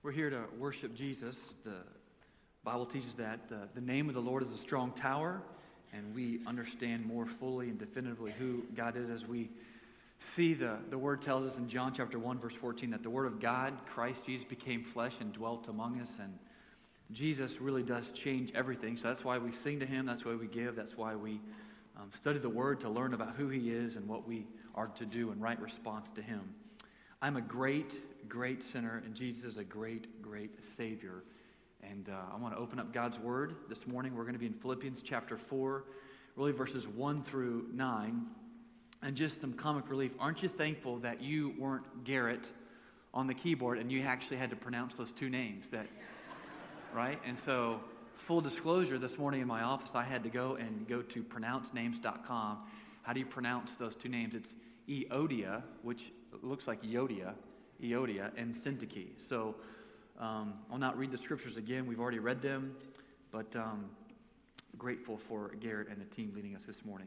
We're here to worship Jesus. The Bible teaches that the name of the Lord is a strong tower, and we understand more fully and definitively who God is as we see the Word tells us in John chapter 1, verse 14, that the Word of God, Christ Jesus, became flesh and dwelt among us, and Jesus really does change everything. So that's why we sing to Him, that's why we give, that's why we study the Word to learn about who He is and what we are to do in right response to Him. I'm a great sinner, and Jesus is a great Savior. And I want to open up God's Word this morning. We're going to be in Philippians chapter 4, really verses 1 through 9. And just some comic relief, aren't you thankful that you weren't Garrett on the keyboard and you actually had to pronounce those two names? Right? And so, full disclosure, this morning in my office, I had to go to pronouncenames.com. How do you pronounce those two names? It's Eodia, which looks like Eodia, and Syntyche. So I'll not read the scriptures again. We've already read them, but grateful for Garrett and the team leading us this morning.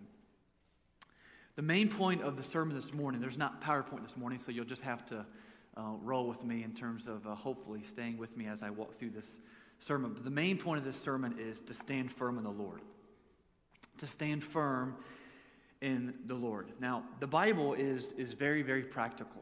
The main point of the sermon this morning, there's not PowerPoint this morning, so you'll just have to roll with me in terms of hopefully staying with me as I walk through this sermon. But the main point of this sermon is to stand firm in the Lord. To stand firm in the Lord. Now, the Bible is very, very practical.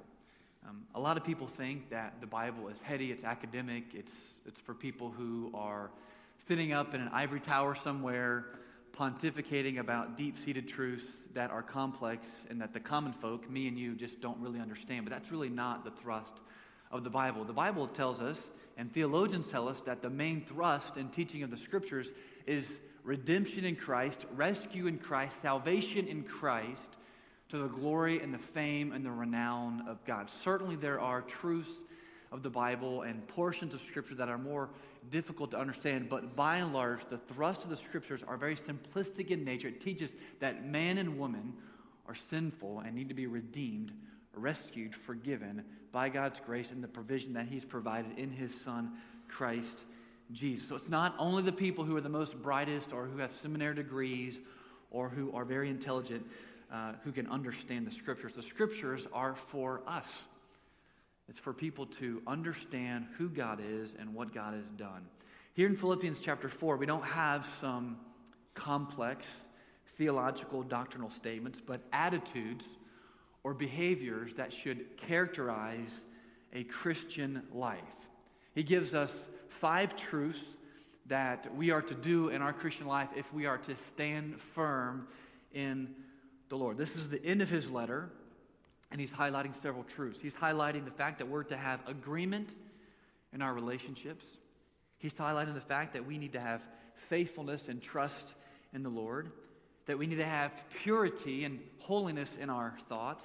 A lot of people think that the Bible is heady, it's academic, it's for people who are sitting up in an ivory tower somewhere, pontificating about deep-seated truths that are complex and that the common folk, me and you, just don't really understand. But that's really not the thrust of the Bible. The Bible tells us, and theologians tell us, that the main thrust and teaching of the Scriptures is redemption in Christ, rescue in Christ, salvation in Christ, to the glory and the fame and the renown of God. Certainly there are truths of the Bible and portions of Scripture that are more difficult to understand, but by and large, the thrust of the Scriptures are very simplistic in nature. It teaches that man and woman are sinful and need to be redeemed, rescued, forgiven by God's grace and the provision that He's provided in His Son, Christ Jesus. So it's not only the people who are the most brightest or who have seminary degrees or who are very intelligent who can understand the Scriptures. The Scriptures are for us. It's for people to understand who God is and what God has done. Here in Philippians chapter 4, we don't have some complex theological doctrinal statements, but attitudes or behaviors that should characterize a Christian life. He gives us 5 truths that we are to do in our Christian life if we are to stand firm in the Lord. This is the end of his letter, and he's highlighting several truths. He's highlighting the fact that we're to have agreement in our relationships. He's highlighting the fact that we need to have faithfulness and trust in the Lord, that we need to have purity and holiness in our thoughts,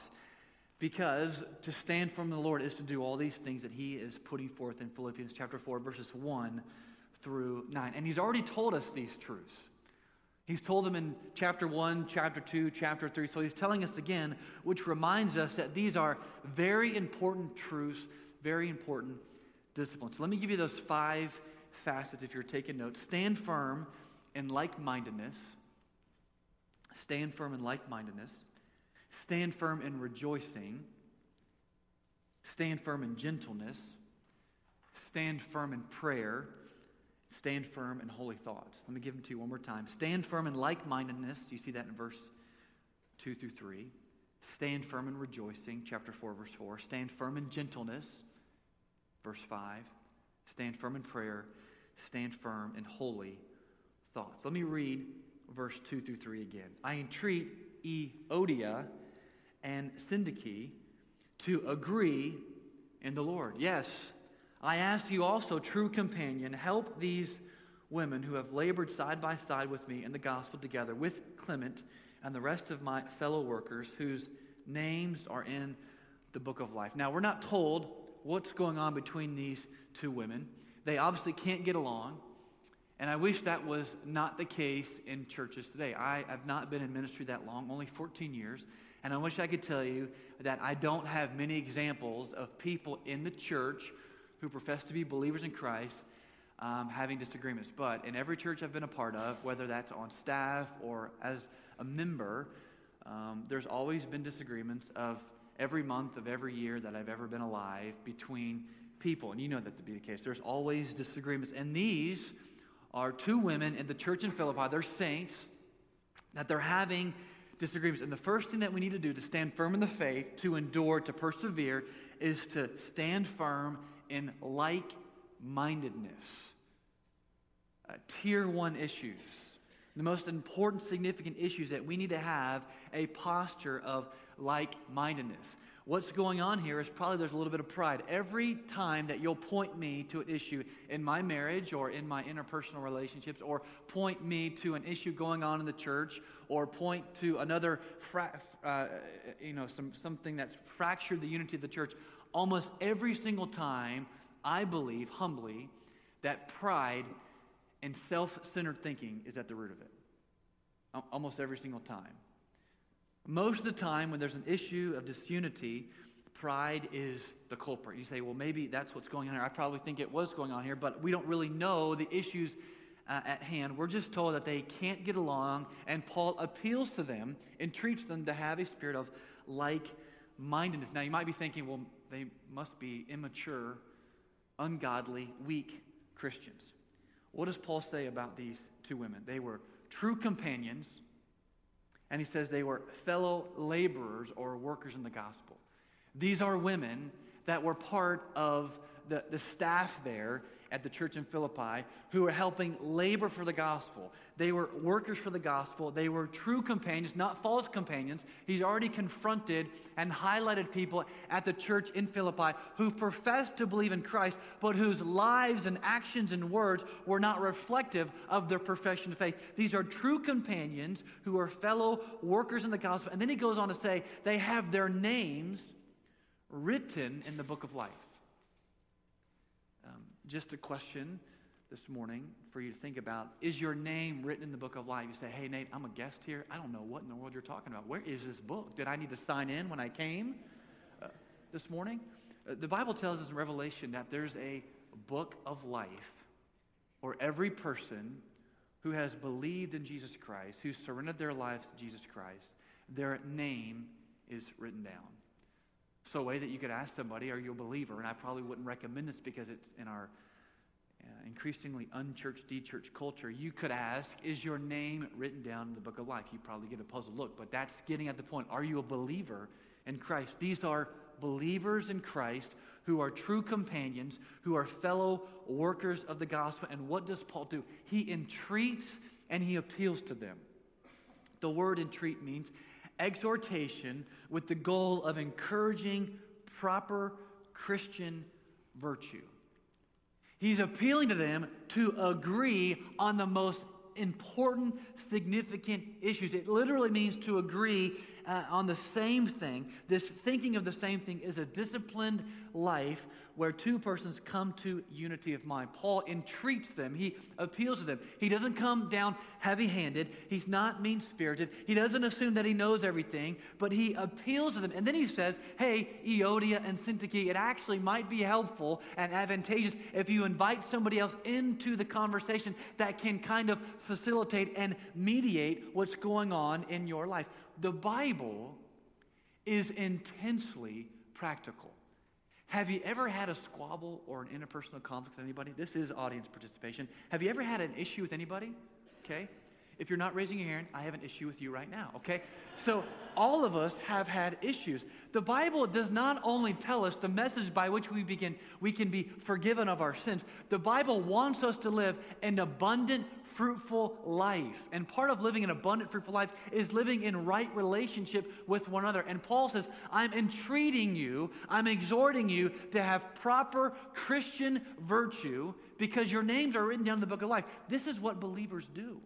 because to stand firm in the Lord is to do all these things that he is putting forth in Philippians chapter 4, verses 1 through 9. And he's already told us these truths. He's told them in chapter 1, chapter 2, chapter 3. So he's telling us again, which reminds us that these are very important truths, very important disciplines. So let me give you those 5 facets if you're taking notes. Stand firm in like-mindedness. Stand firm in like-mindedness. Stand firm in rejoicing. Stand firm in gentleness. Stand firm in prayer. Stand firm in holy thoughts. Let me give them to you one more time. Stand firm in like-mindedness. You see that in verse 2 through 3. Stand firm in rejoicing, chapter 4, verse 4. Stand firm in gentleness, verse 5. Stand firm in prayer. Stand firm in holy thoughts. Let me read verse 2 through 3 again. I entreat Eodia and Syntyche to agree in the Lord. Yes, I ask you also, true companion, help these women who have labored side by side with me in the gospel together with Clement and the rest of my fellow workers whose names are in the book of life. Now, we're not told what's going on between these two women. They obviously can't get along, and I wish that was not the case in churches today. I have not been in ministry that long, only 14 years, and I wish I could tell you that I don't have many examples of people in the church who profess to be believers in Christ having disagreements. But in every church I've been a part of, whether that's on staff or as a member, there's always been disagreements of every month of every year that I've ever been alive between people, and you know that to be the case. There's always disagreements, and these are two women in the church in Philippi. They're saints, that they're having disagreements. And the first thing that we need to do to stand firm in the faith, to endure, to persevere, is to stand firm in like-mindedness. Tier 1 issues. The most important, significant issues that we need to have a posture of like-mindedness. What's going on here is probably there's a little bit of pride. Every time that you'll point me to an issue in my marriage or in my interpersonal relationships, or point me to an issue going on in the church, or point to another, something that's fractured the unity of the church, almost every single time, I believe humbly that pride and self-centered thinking is at the root of it. Almost every single time. Most of the time when there's an issue of disunity, pride is the culprit. You say, well, maybe that's what's going on here. I probably think it was going on here, but we don't really know the issues at hand. We're just told that they can't get along, and Paul appeals to them, entreats them to have a spirit of like-mindedness. Now, you might be thinking, well, they must be immature, ungodly, weak Christians. What does Paul say about these two women? They were true companions, and he says they were fellow laborers or workers in the gospel. These are women that were part of the staff there at the church in Philippi who were helping labor for the gospel. They were workers for the gospel. They were true companions, not false companions. He's already confronted and highlighted people at the church in Philippi who professed to believe in Christ, but whose lives and actions and words were not reflective of their profession of faith. These are true companions who are fellow workers in the gospel. And then he goes on to say they have their names written in the book of life. Just a question this morning for you to think about. Is your name written in the book of life? You say, hey, Nate, I'm a guest here. I don't know what in the world you're talking about. Where is this book? Did I need to sign in when I came this morning? The Bible tells us in Revelation that there's a book of life where every person who has believed in Jesus Christ, who surrendered their lives to Jesus Christ, their name is written down. So a way that you could ask somebody, are you a believer? And I probably wouldn't recommend this because it's in our increasingly unchurched, de-church culture. You could ask, is your name written down in the book of life? You probably get a puzzled look, but that's getting at the point. Are you a believer in Christ? These are believers in Christ who are true companions, who are fellow workers of the gospel. And what does Paul do? He entreats and he appeals to them. The word entreat means exhortation with the goal of encouraging proper Christian virtue. He's appealing to them to agree on the most important, significant issues. It literally means to agree on the same thing. This thinking of the same thing is a disciplined life where two persons come to unity of mind. Paul entreats them. He appeals to them. He doesn't come down heavy-handed. He's not mean-spirited. He doesn't assume that he knows everything, but he appeals to them. And then he says, hey, Euodia and Syntyche, it actually might be helpful and advantageous if you invite somebody else into the conversation that can kind of facilitate and mediate what's going on in your life. The Bible is intensely practical. Have you ever had a squabble or an interpersonal conflict with anybody? This is audience participation. Have you ever had an issue with anybody? Okay. If you're not raising your hand, I have an issue with you right now, okay? So all of us have had issues. The Bible does not only tell us the message by which we can be forgiven of our sins. The Bible wants us to live an abundant, fruitful life. And part of living an abundant, fruitful life is living in right relationship with one another. And Paul says, I'm entreating you, I'm exhorting you to have proper Christian virtue because your names are written down in the book of life. This is what believers do.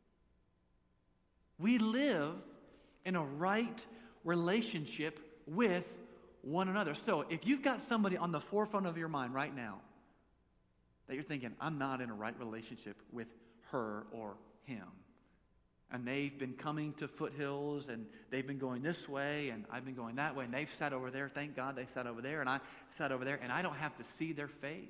We live in a right relationship with one another. So if you've got somebody on the forefront of your mind right now that you're thinking, I'm not in a right relationship with her or him, and they've been coming to Foothills and they've been going this way and I've been going that way and they've sat over there, thank God they sat over there and I sat over there and I don't have to see their face.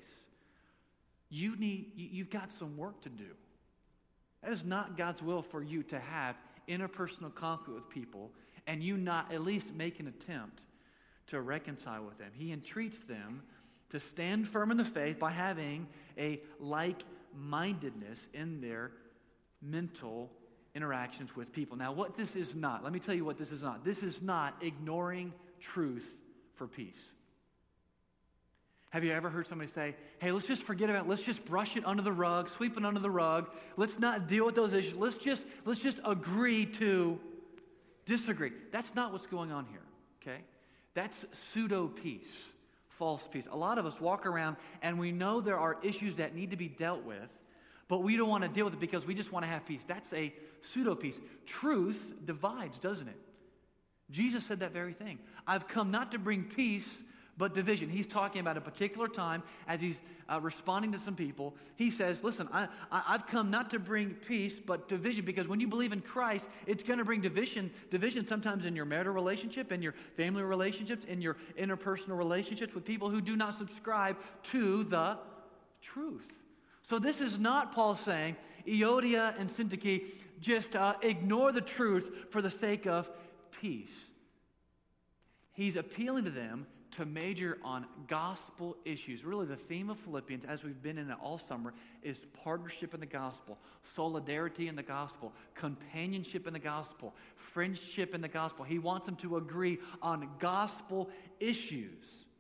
You've got some work to do. That is not God's will for you to have interpersonal conflict with people and you not at least make an attempt to reconcile with them. He entreats them to stand firm in the faith by having a like-mindedness in their mental interactions with people. Now, what this is not, let me tell you what this is not. This is not ignoring truth for peace. Have you ever heard somebody say, hey, let's just forget about it. Let's just brush it under the rug, sweep it under the rug. Let's not deal with those issues. Let's just agree to disagree. That's not what's going on here, okay? That's pseudo-peace, false peace. A lot of us walk around and we know there are issues that need to be dealt with, but we don't want to deal with it because we just want to have peace. That's a pseudo-peace. Truth divides, doesn't it? Jesus said that very thing. I've come not to bring peace, but division. He's talking about a particular time as he's responding to some people. He says, listen, I've come not to bring peace, but division, because when you believe in Christ, it's going to bring division. Division sometimes in your marital relationship, in your family relationships, in your interpersonal relationships with people who do not subscribe to the truth. So this is not Paul saying, Euodia and Syntyche, just ignore the truth for the sake of peace. He's appealing to them to major on gospel issues. Really, the theme of Philippians, as we've been in it all summer, is partnership in the gospel, solidarity in the gospel, companionship in the gospel, friendship in the gospel. He wants them to agree on gospel issues.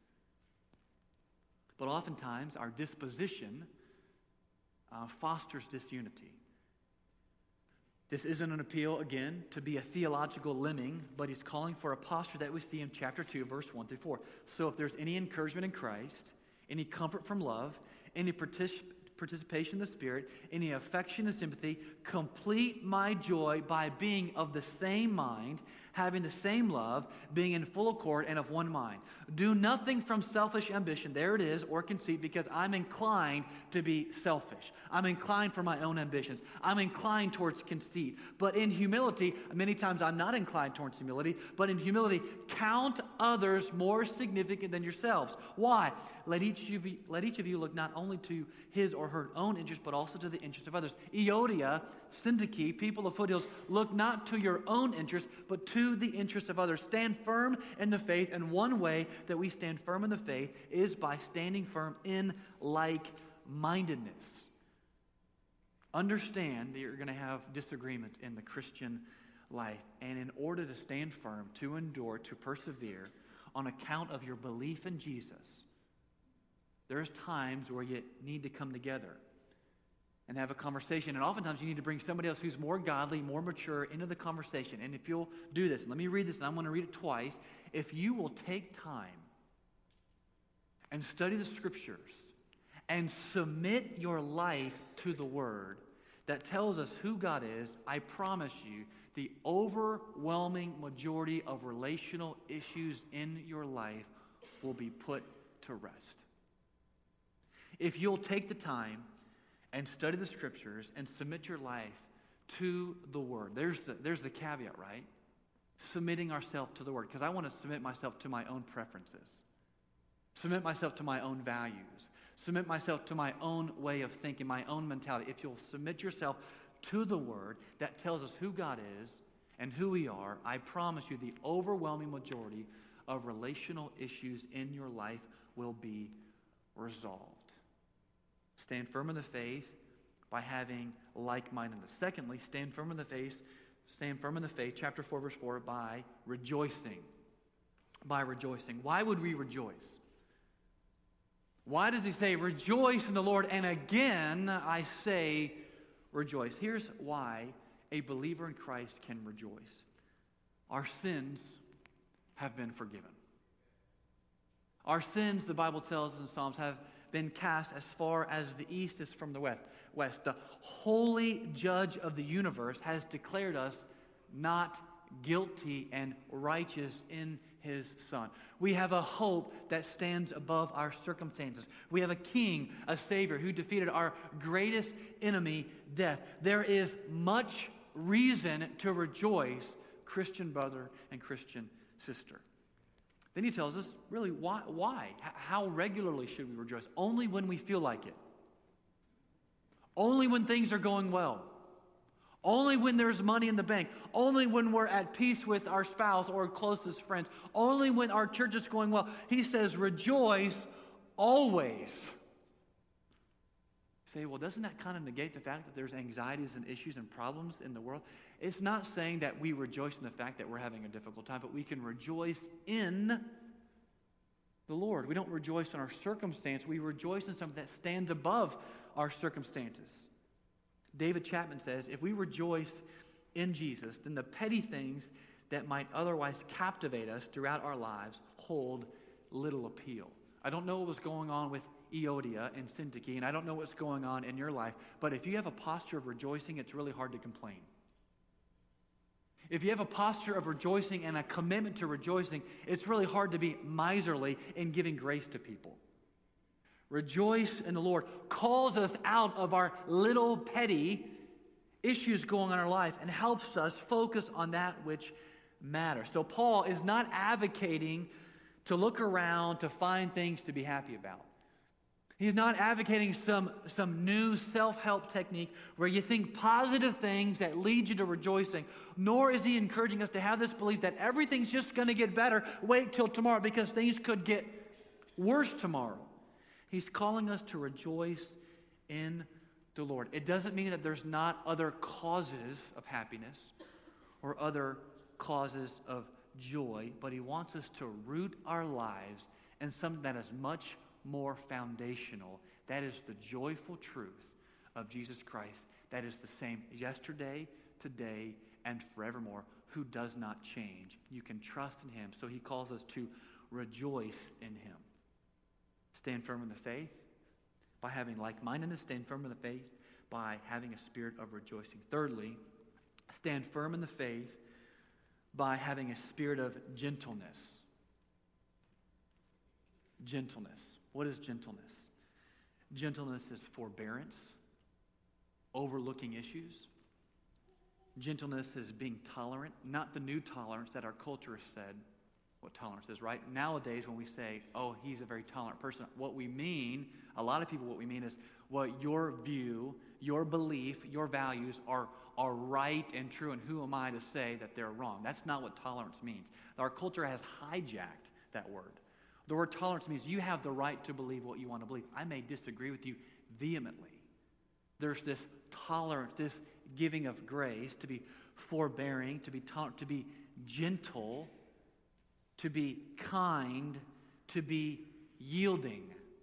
But oftentimes, our disposition fosters disunity. This isn't an appeal, again, to be a theological lemming, but he's calling for a posture that we see in chapter 2, verse 1 through 4. So if there's any encouragement in Christ, any comfort from love, any participation in the Spirit, any affection and sympathy, complete my joy by being of the same mind, having the same love, being in full accord and of one mind. Do nothing from selfish ambition, there it is, or conceit, because I'm inclined to be selfish. I'm inclined for my own ambitions. I'm inclined towards conceit. But in humility, many times I'm not inclined towards humility, but in humility, count others more significant than yourselves. Why? Let each of you look not only to his or her own interest, but also to the interest of others. Euodia, Syntyche, people of Foothills, look not to your own interest, but to the interest of others. Stand firm in the faith, and one way that we stand firm in the faith is by standing firm in like-mindedness. Understand that you're going to have disagreement in the Christian life, and in order to stand firm, to endure, to persevere, on account of your belief in Jesus, there's times where you need to come together and have a conversation. And oftentimes you need to bring somebody else who's more godly, more mature into the conversation. And if you'll do this, let me read this, and I'm going to read it twice. If you will take time and study the Scriptures and submit your life to the Word that tells us who God is, I promise you, the overwhelming majority of relational issues in your life will be put to rest. If you'll take the time and study the Scriptures and submit your life to the Word. There's the caveat, right? Submitting ourselves to the Word. Because I want to submit myself to my own preferences. Submit myself to my own values. Submit myself to my own way of thinking, my own mentality. If you'll submit yourself to the Word that tells us who God is and who we are, I promise you the overwhelming majority of relational issues in your life will be resolved. Stand firm in the faith by having like-mindedness. Secondly, stand firm in the faith, chapter 4, verse 4, by rejoicing. By rejoicing. Why would we rejoice? Why does he say, rejoice in the Lord? And again, I say, rejoice. Here's why a believer in Christ can rejoice. Our sins have been forgiven. Our sins, the Bible tells us in Psalms, have been cast as far as the east is from the west. The holy judge of the universe has declared us not guilty and righteous in his Son. We have a hope that stands above our circumstances. We have a king, a savior, who defeated our greatest enemy, death. There is much reason to rejoice, Christian brother and Christian sister. Then he tells us, really, why? How regularly should we rejoice? Only when we feel like it. Only when things are going well. Only when there's money in the bank. Only when we're at peace with our spouse or closest friends. Only when our church is going well. He says, rejoice always. Say, well, doesn't that kind of negate the fact that there's anxieties and issues and problems in the world? It's not saying that we rejoice in the fact that we're having a difficult time, but we can rejoice in the Lord. We don't rejoice in our circumstance. We rejoice in something that stands above our circumstances. David Chapman says, if we rejoice in Jesus, then the petty things that might otherwise captivate us throughout our lives hold little appeal. I don't know what was going on with Euodia and Syntyche, and I don't know what's going on in your life, but if you have a posture of rejoicing, it's really hard to complain. If you have a posture of rejoicing and a commitment to rejoicing, it's really hard to be miserly in giving grace to people. Rejoice in the Lord calls us out of our little petty issues going on in our life and helps us focus on that which matters. So Paul is not advocating to look around to find things to be happy about. He's not advocating some new self-help technique where you think positive things that lead you to rejoicing, nor is he encouraging us to have this belief that everything's just going to get better, wait till tomorrow because things could get worse tomorrow. He's calling us to rejoice in the Lord. It doesn't mean that there's not other causes of happiness or other causes of joy, but he wants us to root our lives in something that is much more foundational. That is the joyful truth of Jesus Christ that is the same yesterday, today, and forevermore, who does not change. You can trust in him. So he calls us to rejoice in him. Stand firm in the faith by having like-mindedness. Stand firm in the faith by having a spirit of rejoicing. Thirdly, stand firm in the faith by having a spirit of gentleness. Gentleness. What is gentleness? Gentleness is forbearance, overlooking issues. Gentleness is being tolerant, not the new tolerance that our culture has said what tolerance is, right? Nowadays, when we say, oh, he's a very tolerant person, what we mean, a lot of people, what we mean is what your view, your belief, your values are right and true, and who am I to say that they're wrong? That's not what tolerance means. Our culture has hijacked that word. The word tolerance means you have the right to believe what you want to believe. I may disagree with you vehemently. There's this tolerance, this giving of grace, to be forbearing, to be tolerant, to be gentle, to be kind, to be yielding.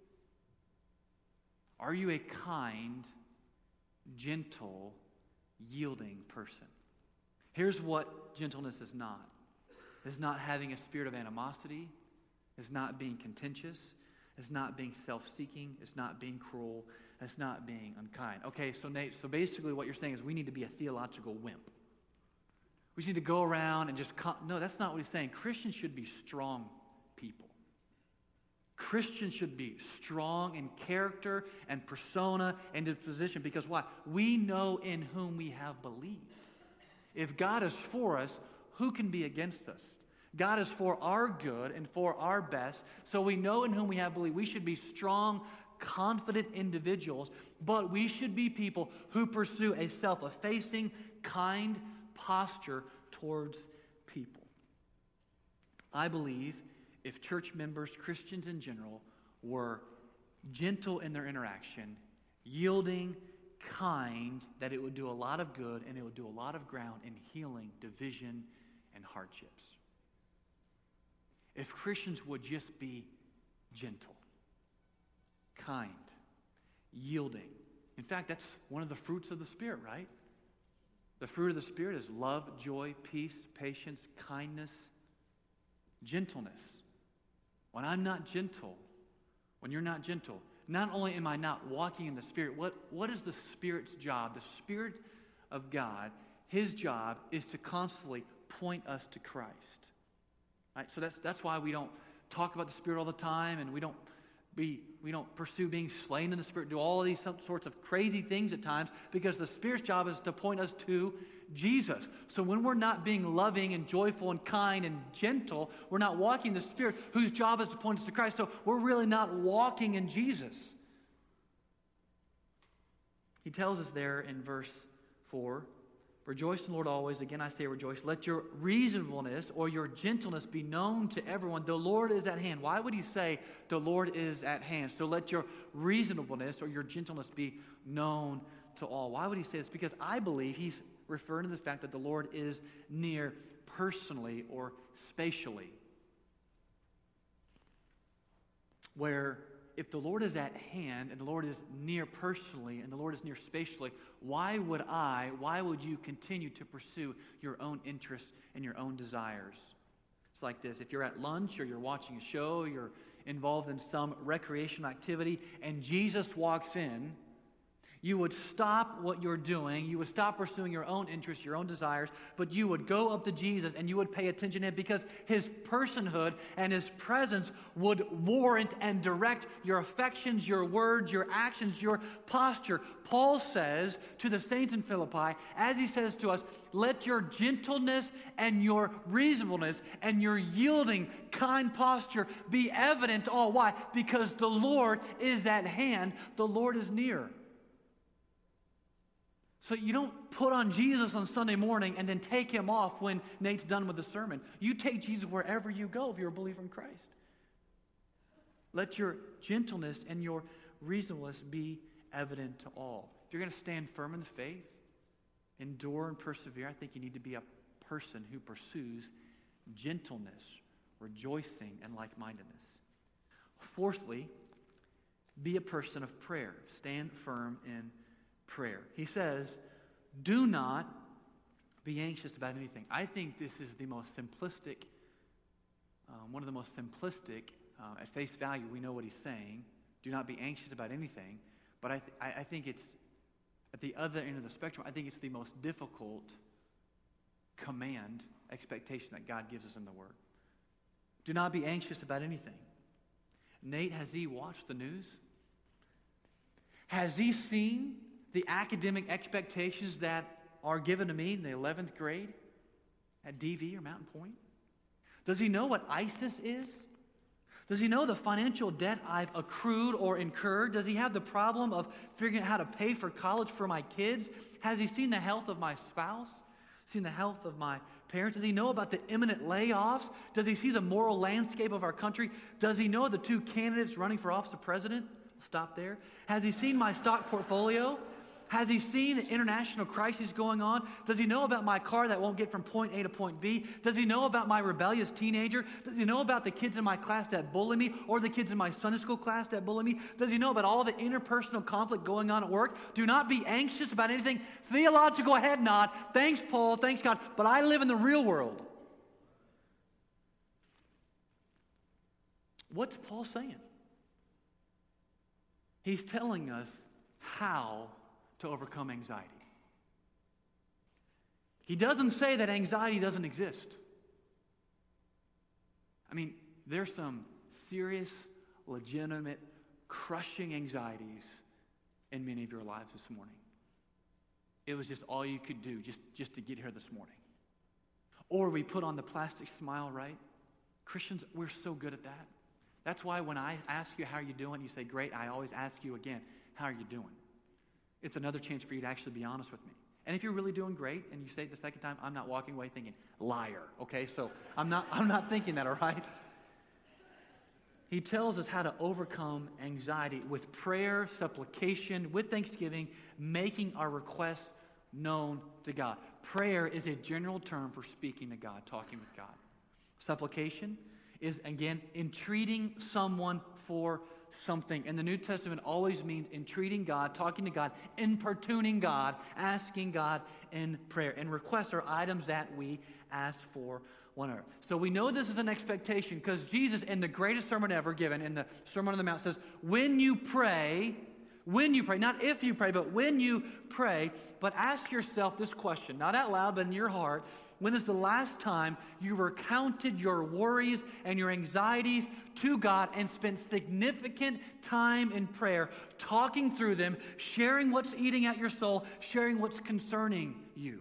Are you a kind, gentle, yielding person? Here's what gentleness is not. It's not having a spirit of animosity. It's not being contentious. It's not being self-seeking. It's not being cruel. It's not being unkind. Okay, so Nate, so basically what you're saying is we need to be a theological wimp. We just need to go around and just... No, that's not what he's saying. Christians should be strong people. Christians should be strong in character and persona and disposition because why? We know in whom we have believed. If God is for us, who can be against us? God is for our good and for our best, so we know in whom we have believed. We should be strong, confident individuals, but we should be people who pursue a self-effacing, kind posture towards people. I believe if church members, Christians in general, were gentle in their interaction, yielding, kind, that it would do a lot of good and it would do a lot of ground in healing division and hardships. If Christians would just be gentle, kind, yielding. In fact, that's one of the fruits of the Spirit, right? The fruit of the Spirit is love, joy, peace, patience, kindness, gentleness. When I'm not gentle, when you're not gentle, not only am I not walking in the Spirit, what is the Spirit's job? The Spirit of God, his job is to constantly point us to Christ. Right? So that's why we don't talk about the Spirit all the time, and we don't pursue being slain in the Spirit, do all of these sorts of crazy things at times, because the Spirit's job is to point us to Jesus. So when we're not being loving and joyful and kind and gentle, we're not walking in the Spirit, whose job is to point us to Christ. So we're really not walking in Jesus. He tells us there in verse 4, Rejoice in the Lord always. Again, I say rejoice. Let your reasonableness or your gentleness be known to everyone. The Lord is at hand. Why would he say the Lord is at hand? So let your reasonableness or your gentleness be known to all. Why would he say this? Because I believe he's referring to the fact that the Lord is near personally or spatially. Where if the Lord is at hand and the Lord is near personally and the Lord is near spatially, why would you continue to pursue your own interests and your own desires? It's like this. If you're at lunch or you're watching a show, you're involved in some recreational activity, and Jesus walks in, you would stop what you're doing. You would stop pursuing your own interests, your own desires, but you would go up to Jesus and you would pay attention to him because his personhood and his presence would warrant and direct your affections, your words, your actions, your posture. Paul says to the saints in Philippi, as he says to us, let your gentleness and your reasonableness and your yielding, kind posture be evident to all. Why? Because the Lord is at hand. The Lord is near. So you don't put on Jesus on Sunday morning and then take him off when Nate's done with the sermon. You take Jesus wherever you go if you're a believer in Christ. Let your gentleness and your reasonableness be evident to all. If you're going to stand firm in the faith, endure and persevere, I think you need to be a person who pursues gentleness, rejoicing, and like-mindedness. Fourthly, be a person of prayer. Stand firm in prayer. He says, do not be anxious about anything. I think this is the most simplistic, one of the most simplistic, at face value, we know what he's saying. Do not be anxious about anything. But I think it's, at the other end of the spectrum, I think it's the most difficult command, expectation that God gives us in the Word. Do not be anxious about anything. Nate, has he watched the news? Has he seen the academic expectations that are given to me in the 11th grade at DV or Mountain Point? Does he know what ISIS is? Does he know the financial debt I've accrued or incurred? Does he have the problem of figuring out how to pay for college for my kids? Has he seen the health of my spouse? Seen the health of my parents? Does he know about the imminent layoffs? Does he see the moral landscape of our country? Does he know the two candidates running for office of president? I'll stop there. Has he seen my stock portfolio? Has he seen the international crisis going on? Does he know about my car that won't get from point A to point B? Does he know about my rebellious teenager? Does he know about the kids in my class that bully me or the kids in my Sunday school class that bully me? Does he know about all the interpersonal conflict going on at work? Do not be anxious about anything. Theological head nod. Thanks, Paul. Thanks, God. But I live in the real world. What's Paul saying? He's telling us how to overcome anxiety. He doesn't say that anxiety doesn't exist. I mean, there's some serious, legitimate, crushing anxieties in many of your lives this morning. It was just all you could do just to get here this morning. Or we put on the plastic smile, right? Christians, we're so good at that. That's why when I ask you how you're doing, you say, great. I always ask you again, how are you doing? It's another chance for you to actually be honest with me. And if you're really doing great and you say it the second time, I'm not walking away thinking, liar, okay? So I'm not thinking that, all right? He tells us how to overcome anxiety with prayer, supplication, with thanksgiving, making our requests known to God. Prayer is a general term for speaking to God, talking with God. Supplication is, again, entreating someone for something. And the New Testament always means entreating God, talking to God, importuning God, asking God in prayer. And requests are items that we ask for one another. So we know this is an expectation because Jesus, in the greatest sermon ever given, in the Sermon on the Mount, says, when you pray, not if you pray, but when you pray, but ask yourself this question, not out loud, but in your heart. When is the last time you recounted your worries and your anxieties to God and spent significant time in prayer, talking through them, sharing what's eating at your soul, sharing what's concerning you?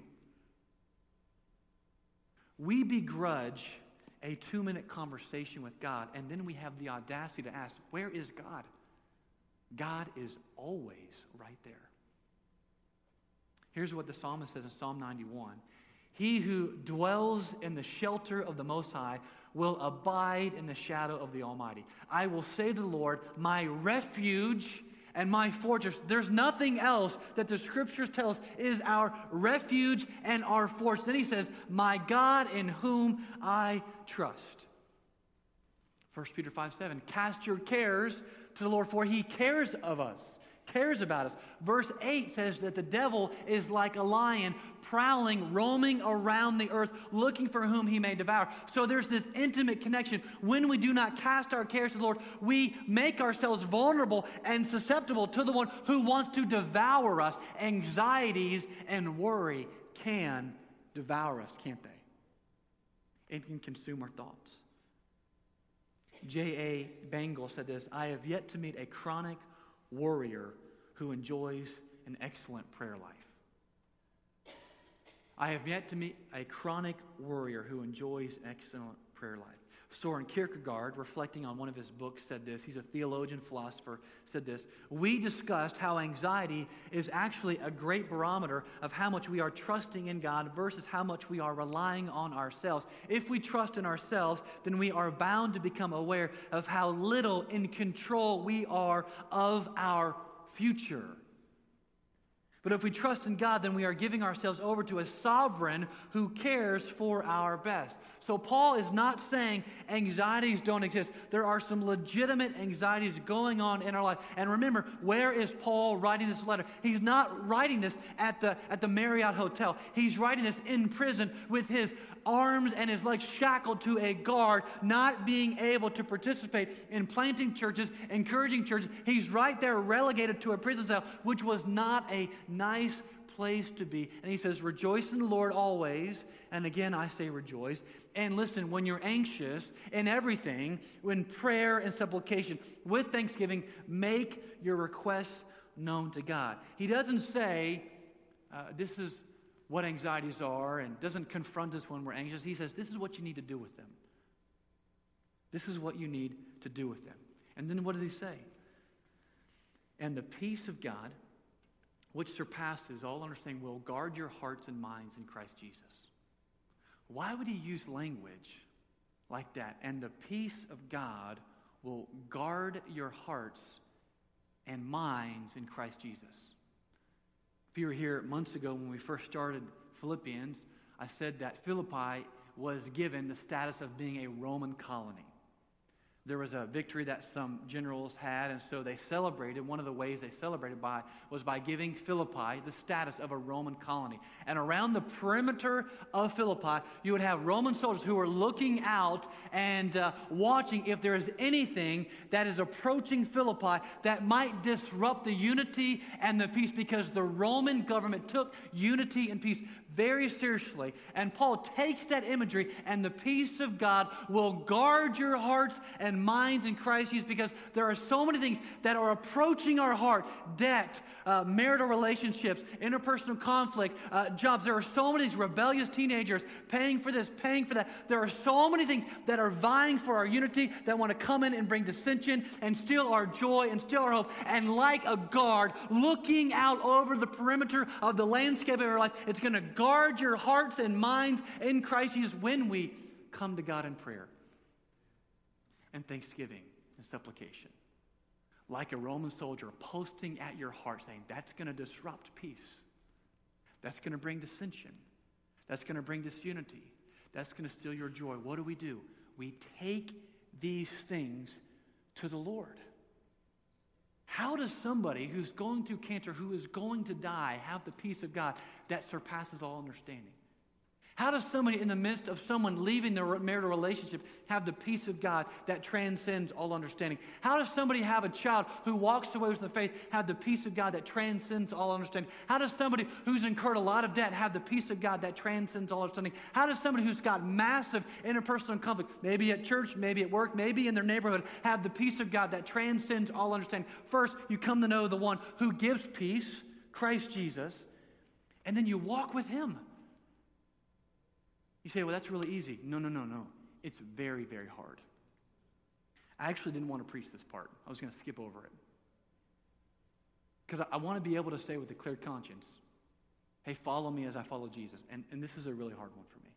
We begrudge a 2-minute conversation with God, and then we have the audacity to ask, where is God? God is always right there. Here's what the psalmist says in Psalm 91. He who dwells in the shelter of the Most High will abide in the shadow of the Almighty. I will say to the Lord, my refuge and my fortress. There's nothing else that the Scriptures tell us is our refuge and our fortress. Then he says, my God in whom I trust. 1 Peter 5:7, cast your cares to the Lord, for he cares of us, cares about us. Verse 8 says that the devil is like a lion, prowling, roaming around the earth, looking for whom he may devour. So there's this intimate connection. When we do not cast our cares to the Lord, we make ourselves vulnerable and susceptible to the one who wants to devour us. Anxieties and worry can devour us, can't they? It can consume our thoughts. J.A. Bengal said this, I have yet to meet a chronic warrior who enjoys an excellent prayer life. I have yet to meet a chronic warrior who enjoys excellent prayer life. Soren Kierkegaard, reflecting on one of his books, said this. He's a theologian, philosopher, said this. We discussed how anxiety is actually a great barometer of how much we are trusting in God versus how much we are relying on ourselves. If we trust in ourselves, then we are bound to become aware of how little in control we are of our future. But if we trust in God, then we are giving ourselves over to a sovereign who cares for our best. So Paul is not saying anxieties don't exist. There are some legitimate anxieties going on in our life. And remember, where is Paul writing this letter? He's not writing this at the Marriott Hotel. He's writing this in prison with his arms and his legs shackled to a guard, not being able to participate in planting churches, encouraging churches. He's right there relegated to a prison cell, which was not a nice place to be. And he says, rejoice in the Lord always. And again, I say rejoice. And listen, when you're anxious in everything, when prayer and supplication, with thanksgiving, make your requests known to God. He doesn't say, this is what anxieties are, and doesn't confront us when we're anxious. He says, this is what you need to do with them. This is what you need to do with them. And then what does he say? And the peace of God, which surpasses all understanding, will guard your hearts and minds in Christ Jesus. Why would he use language like that? And the peace of God will guard your hearts and minds in Christ Jesus. If you were here months ago when we first started Philippians, I said that Philippi was given the status of being a Roman colony. There was a victory that some generals had, and so they celebrated. One of the ways they celebrated was by giving Philippi the status of a Roman colony. And around the perimeter of Philippi, you would have Roman soldiers who were looking out and watching if there is anything that is approaching Philippi that might disrupt the unity and the peace, because the Roman government took unity and peace very seriously. And Paul takes that imagery, and the peace of God will guard your hearts and minds in Christ Jesus, because there are so many things that are approaching our heart. Debt, marital relationships, interpersonal conflict, jobs. There are so many rebellious teenagers paying for this, paying for that. There are so many things that are vying for our unity, that want to come in and bring dissension and steal our joy and steal our hope. And like a guard looking out over the perimeter of the landscape of our life, it's going to guard your hearts and minds in Christ Jesus when we come to God in prayer and thanksgiving and supplication. Like a Roman soldier posting at your heart, saying, that's going to disrupt peace. That's going to bring dissension. That's going to bring disunity. That's going to steal your joy. What do? We take these things to the Lord. How does somebody who's going through cancer, who is going to die, have the peace of God that surpasses all understanding? How does somebody in the midst of someone leaving their marital relationship have the peace of God that transcends all understanding? How does somebody have a child who walks away with the faith have the peace of God that transcends all understanding? How does somebody who's incurred a lot of debt have the peace of God that transcends all understanding? How does somebody who's got massive interpersonal conflict, maybe at church, maybe at work, maybe in their neighborhood, have the peace of God that transcends all understanding? First, you come to know the one who gives peace, Christ Jesus, and then you walk with him. You say, well, that's really easy. No. It's very, very hard. I actually didn't want to preach this part. I was going to skip over it. Because I want to be able to say with a clear conscience, Hey, follow me as I follow Jesus. And this is a really hard one for me.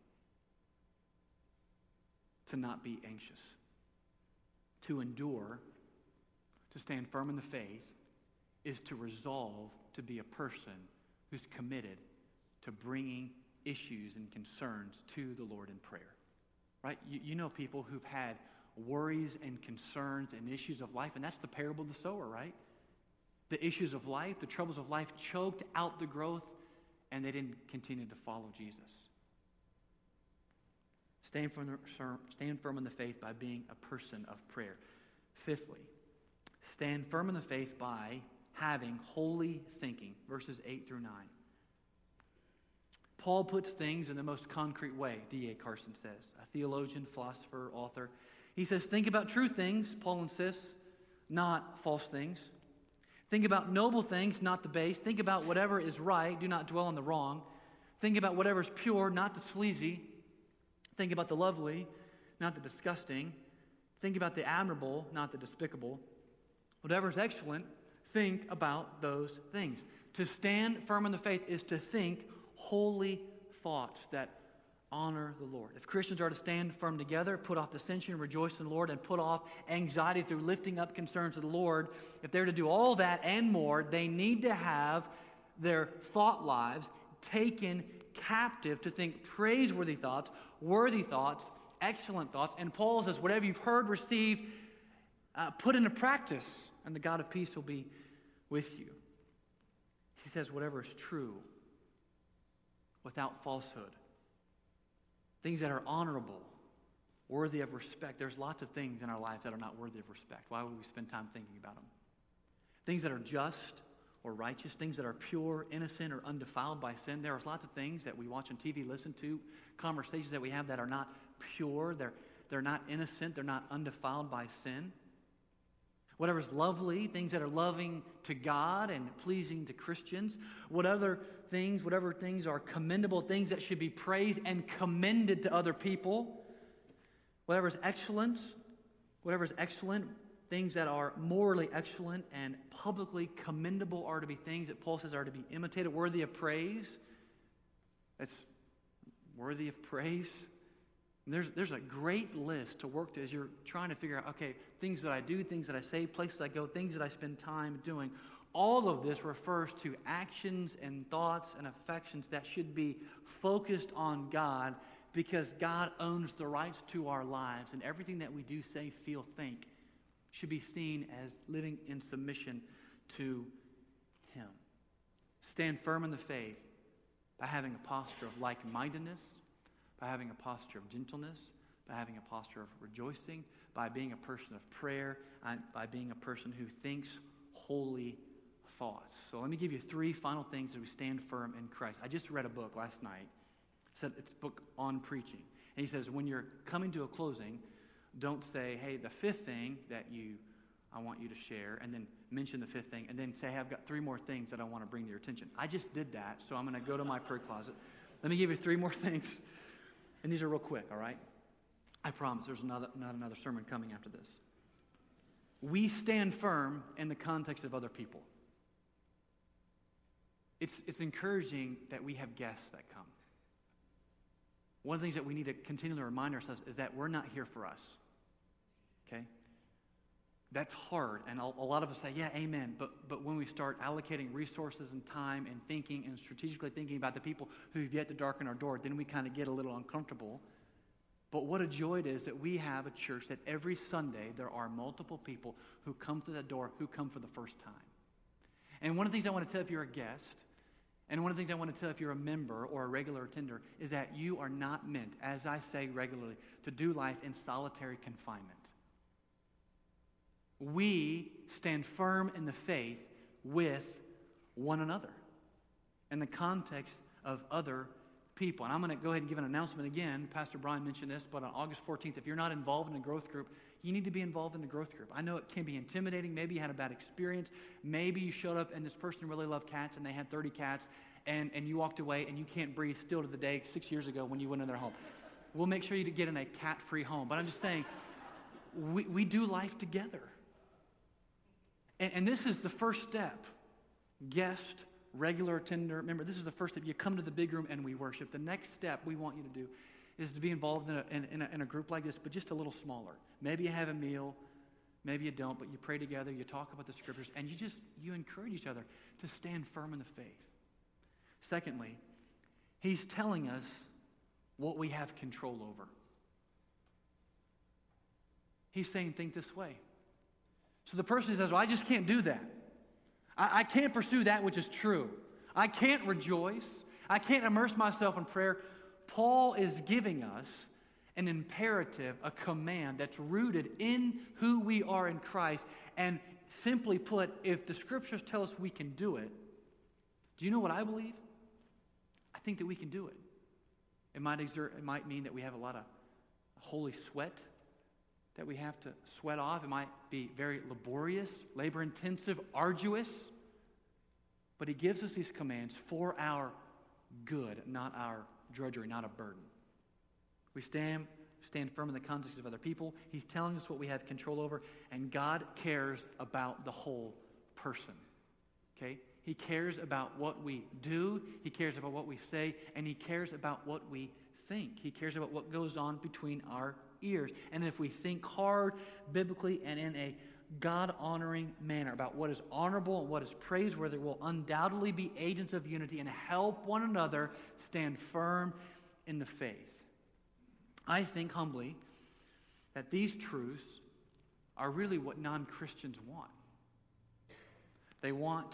To not be anxious. To endure, to stand firm in the faith, is to resolve to be a person who's committed to bringing issues and concerns to the Lord in prayer. Right? You know people who've had worries and concerns and issues of life, and that's the parable of the sower, right? The issues of life, the troubles of life choked out the growth, and they didn't continue to follow Jesus. Stand firm in the faith by being a person of prayer. Fifthly, stand firm in the faith by having holy thinking, verses 8 through 9. Paul puts things in the most concrete way, D.A. Carson says, a theologian, philosopher, author. He says, think about true things, Paul insists, not false things. Think about noble things, not the base. Think about whatever is right, do not dwell on the wrong. Think about whatever is pure, not the sleazy. Think about the lovely, not the disgusting. Think about the admirable, not the despicable. Whatever is excellent, think about those things. To stand firm in the faith is to think holy thoughts that honor the Lord. If Christians are to stand firm together, put off dissension, rejoice in the Lord, and put off anxiety through lifting up concerns to the Lord, if they're to do all that and more, they need to have their thought lives taken captive to think praiseworthy thoughts, worthy thoughts, excellent thoughts. And Paul says, whatever you've heard, received, put into practice, and the God of peace will be with you. He says, whatever is true, without falsehood, things that are honorable, worthy of respect. There's lots of things in our lives that are not worthy of respect. Why would we spend time thinking about them? Things that are just or righteous, things that are pure, innocent, or undefiled by sin. There's lots of things that we watch on TV, listen to, conversations that we have that are not pure, they're not innocent, they're not undefiled by sin. Whatever's lovely, things that are loving to God and pleasing to Christians. Whatever things are commendable, things that should be praised and commended to other people. Whatever's excellent, things that are morally excellent and publicly commendable are to be things that Paul says are to be imitated, worthy of praise. That's worthy of praise. And there's a great list to work to as you're trying to figure out, okay, things that I do, things that I say, places I go, things that I spend time doing. All of this refers to actions and thoughts and affections that should be focused on God because God owns the rights to our lives, and everything that we do, say, feel, think should be seen as living in submission to Him. Stand firm in the faith by having a posture of like-mindedness, by having a posture of gentleness, by having a posture of rejoicing, by being a person of prayer, and by being a person who thinks holy thoughts. So let me give you 3 final things as we stand firm in Christ. I just read a book last night. It's a book on preaching. And he says, when you're coming to a closing, don't say, hey, the 5th thing that I want you to share, and then mention the 5th thing, and then say, hey, I've got 3 more things that I want to bring to your attention. I just did that, so I'm going to go to my prayer closet. Let me give you 3 more things. And these are real quick, all right? I promise there's not another sermon coming after this. We stand firm in the context of other people. It's encouraging that we have guests that come. One of the things that we need to continually remind ourselves is that we're not here for us. Okay? That's hard, and a lot of us say, yeah, amen, but when we start allocating resources and time and thinking and strategically thinking about the people who've yet to darken our door, then we kind of get a little uncomfortable. But what a joy it is that we have a church that every Sunday there are multiple people who come through that door who come for the first time. And one of the things I want to tell if you're a guest, and one of the things I want to tell if you're a member or a regular attender, is that you are not meant, as I say regularly, to do life in solitary confinement. We stand firm in the faith with one another in the context of other people. And I'm going to go ahead and give an announcement again. Pastor Brian mentioned this, but on August 14th, if you're not involved in a growth group, you need to be involved in a growth group. I know it can be intimidating. Maybe you had a bad experience. Maybe you showed up and this person really loved cats and they had 30 cats and you walked away and you can't breathe still to the day 6 years ago when you went in their home. We'll make sure you get in a cat-free home. But I'm just saying, we do life together. And this is the first step. Guest regular attender member, this is the first step. You come to the big room and we worship. The next step we want you to do is to be involved in a group like this, but just a little smaller. Maybe you have a meal, maybe you don't, but you pray together, you talk about the scriptures, and you encourage each other to stand firm in the faith. Secondly, he's telling us what we have control over. He's saying, think this way. So the person who says, well, I just can't do that. I can't pursue that which is true. I can't rejoice. I can't immerse myself in prayer. Paul is giving us an imperative, a command that's rooted in who we are in Christ. And simply put, if the scriptures tell us we can do it, do you know what I believe? I think that we can do it. It might mean that we have a lot of holy sweat that we have to sweat off. It might be very laborious, labor-intensive, arduous. But he gives us these commands for our good, not our drudgery, not a burden. We stand firm in the context of other people. He's telling us what we have control over, and God cares about the whole person. Okay? He cares about what we do, he cares about what we say, and he cares about what we think. He cares about what goes on between our ears. And if we think hard, biblically, and in a God-honoring manner about what is honorable and what is praiseworthy, we'll undoubtedly be agents of unity and help one another stand firm in the faith. I think humbly that these truths are really what non-Christians want. They want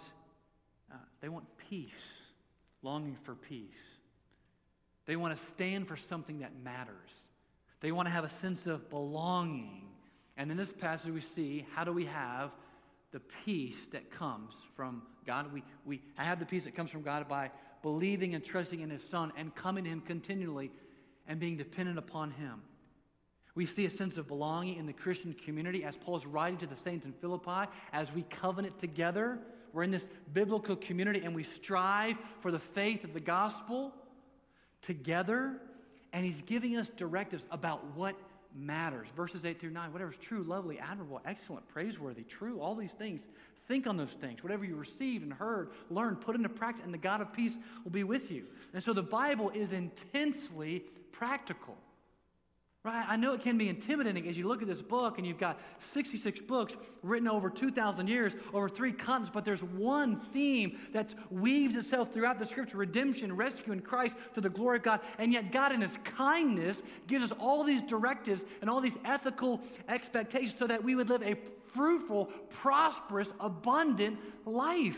peace, longing for peace. They want to stand for something that matters. They want to have a sense of belonging. And in this passage we see, how do we have the peace that comes from God? We have the peace that comes from God by believing and trusting in His Son and coming to Him continually and being dependent upon Him. We see a sense of belonging in the Christian community as Paul's writing to the saints in Philippi. As we covenant together, we're in this biblical community and we strive for the faith of the gospel together. And he's giving us directives about what matters. Verses 8 through 9, whatever is true, lovely, admirable, excellent, praiseworthy, true, all these things. Think on those things. Whatever you received and heard, learned, put into practice, and the God of peace will be with you. And so the Bible is intensely practical. Right? I know it can be intimidating as you look at this book and you've got 66 books written over 2,000 years, over 3 continents, but there's one theme that weaves itself throughout the Scripture: redemption, rescue in Christ to the glory of God. And yet God in His kindness gives us all these directives and all these ethical expectations so that we would live a fruitful, prosperous, abundant life.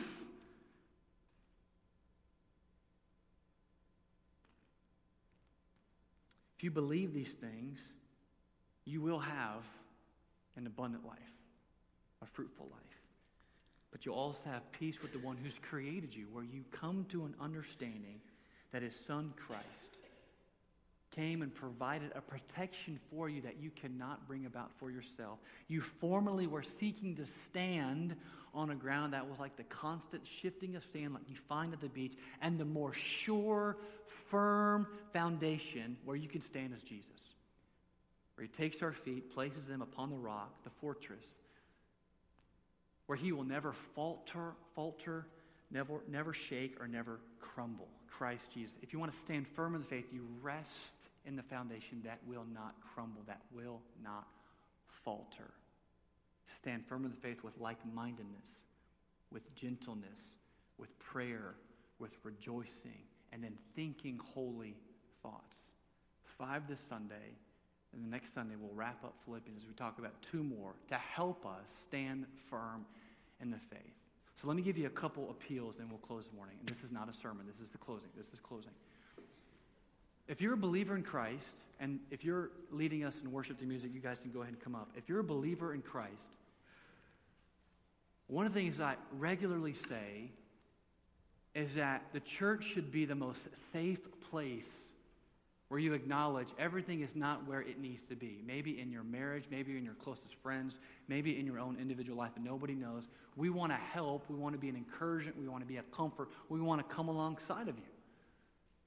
If you believe these things, you will have an abundant life, a fruitful life. But you'll also have peace with the one who's created you, where you come to an understanding that His Son Christ came and provided a protection for you that you cannot bring about for yourself. You formerly were seeking to stand on a ground that was like the constant shifting of sand like you find at the beach, and the more sure, firm foundation where you can stand is Jesus, where He takes our feet, places them upon the rock, the fortress, where He will never falter, never shake, or never crumble. Christ Jesus. If you want to stand firm in the faith, you rest in the foundation that will not crumble, that will not falter. Stand firm in the faith with like-mindedness, with gentleness, with prayer, with rejoicing, and then thinking holy thoughts. 5 this Sunday, and the next Sunday we'll wrap up Philippians as we talk about 2 more to help us stand firm in the faith. So let me give you a couple appeals, and we'll close this morning. And this is not a sermon. This is the closing. This is closing. If you're a believer in Christ, and if you're leading us in worship through music, you guys can go ahead and come up. If you're a believer in Christ, one of the things I regularly say is that the church should be the most safe place where you acknowledge everything is not where it needs to be. Maybe in your marriage, maybe in your closest friends, maybe in your own individual life, and nobody knows. We want to help. We want to be an encouragement. We want to be a comfort. We want to come alongside of you.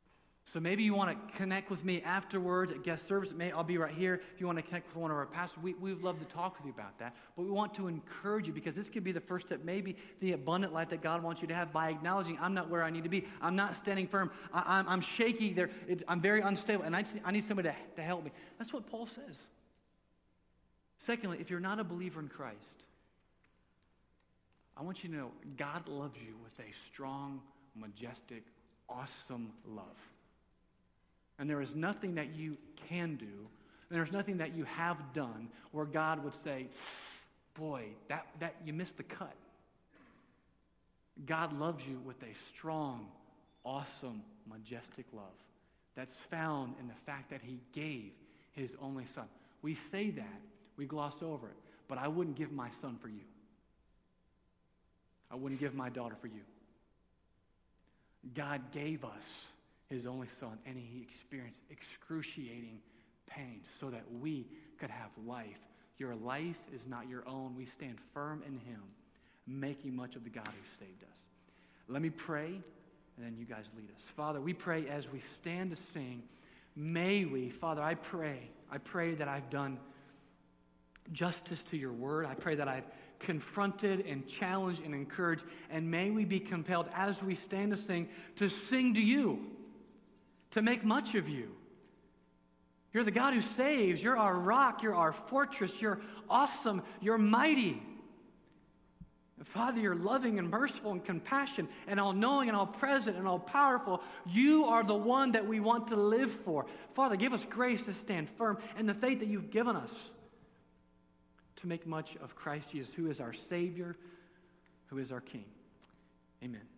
So maybe you want to connect with me afterwards at guest service. I'll be right here. If you want to connect with one of our pastors, we would love to talk with you about that. But we want to encourage you, because this could be the first step, maybe the abundant life that God wants you to have, by acknowledging I'm not where I need to be. I'm not standing firm. I'm shaky there. I'm very unstable, and I need somebody to help me. That's what Paul says. Secondly, if you're not a believer in Christ, I want you to know God loves you with a strong, majestic, awesome love. And there is nothing that you can do, and there's nothing that you have done where God would say, boy, that you missed the cut. God loves you with a strong, awesome, majestic love that's found in the fact that he gave his only son. We say that, we gloss over it, but I wouldn't give my son for you. I wouldn't give my daughter for you. God gave us his only son, and he experienced excruciating pain so that we could have life. Your life is not your own. We stand firm in him, making much of the God who saved us. Let me pray, and then you guys lead us. Father, we pray as we stand to sing, may we, Father, I pray that I've done justice to your word. I pray that I've confronted and challenged and encouraged, and may we be compelled as we stand to sing to you, to make much of you. You're the God who saves. You're our rock. You're our fortress. You're awesome. You're mighty. Father, you're loving and merciful and compassionate and all-knowing and all-present and all-powerful. You are the one that we want to live for. Father, give us grace to stand firm in the faith that you've given us, to make much of Christ Jesus, who is our Savior, who is our King. Amen.